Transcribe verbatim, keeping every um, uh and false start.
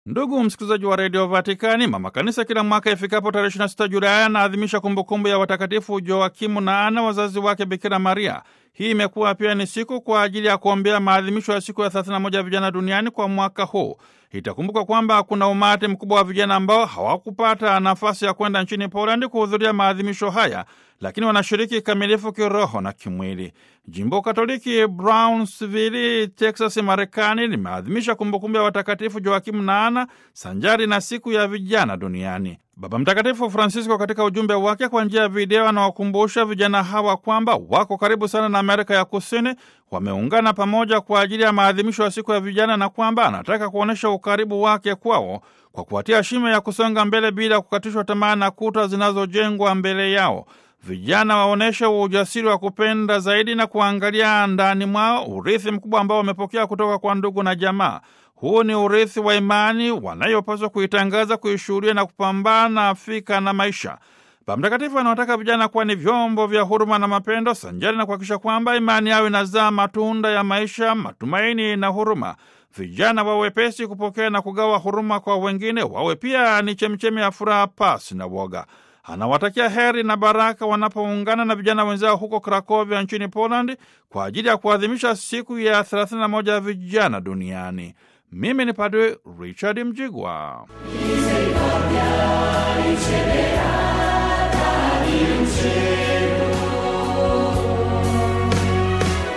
Ndugu msikilizaji wa redio Vatikani, mama kanisa kila mwaka ifikapo tarehe ishirini na sita Julai anaadhimisha kumbukumbu ya watakatifu Joakimu na Ana, wazazi wake Bikira Maria. Hii imekuwa pia ni siku kwa ajili ya kuombea maadhimisho ya siku ya thelathini na moja ya vijana duniani kwa mwaka huu. Itakumbuka kwamba kuna umati mkubwa wa vijana ambao hawakupata nafasi ya kwenda nchini Polandi kuhudhuria maadhimisho haya, lakini wanashiriki kikamilifu kiroho na kimwili. Jimbo Katoliki Brownsville, Texas, Marekani limeadhimisha kumbukumbu ya watakatifu Joakimu na Ana sanjari na siku ya vijana duniani. Baba Mtakatifu Francisco katika ujumbe wake kwa njia ya video anawakumbusha vijana hawa kwamba wako karibu sana na Amerika ya Kusini, wameungana pamoja kwa ajili ya maadhimisho ya siku ya vijana, na kwamba anataka kuonyesha ukaribu wake kwao kwa kuwatia shime ya kusonga mbele bila kukatishwa tamaa na kuta zinazojengwa mbele yao. Vijana waoneshe ujasiri wa kupenda zaidi na kuangalia ndani mwao urithi mkubwa ambao wamepokea kutoka kwa ndugu na jamaa. Huu ni urithi wa imani wanayopaswa kuitangaza, kuishuhudia na kupambana afika na maisha. Baba Mtakatifu anawataka vijana kuwa ni vyombo vya huruma na mapendo, sanjari na kuhakikisha kwamba imani yao inazaa matunda ya maisha, matumaini na huruma. Vijana wawe wepesi kupokea na kugawa huruma kwa wengine, wawe pia ni chemchemi ya furaha pasi na woga. Anawatakia heri na baraka wanapoungana na vijana wenzao huko Krakovia nchini Poland kwa ajili ya kuadhimisha siku ya thelathini na moja ya vijana duniani. Mimi ni Padre Richard Mjigwa. Misericordia riceverà dall'in cielo.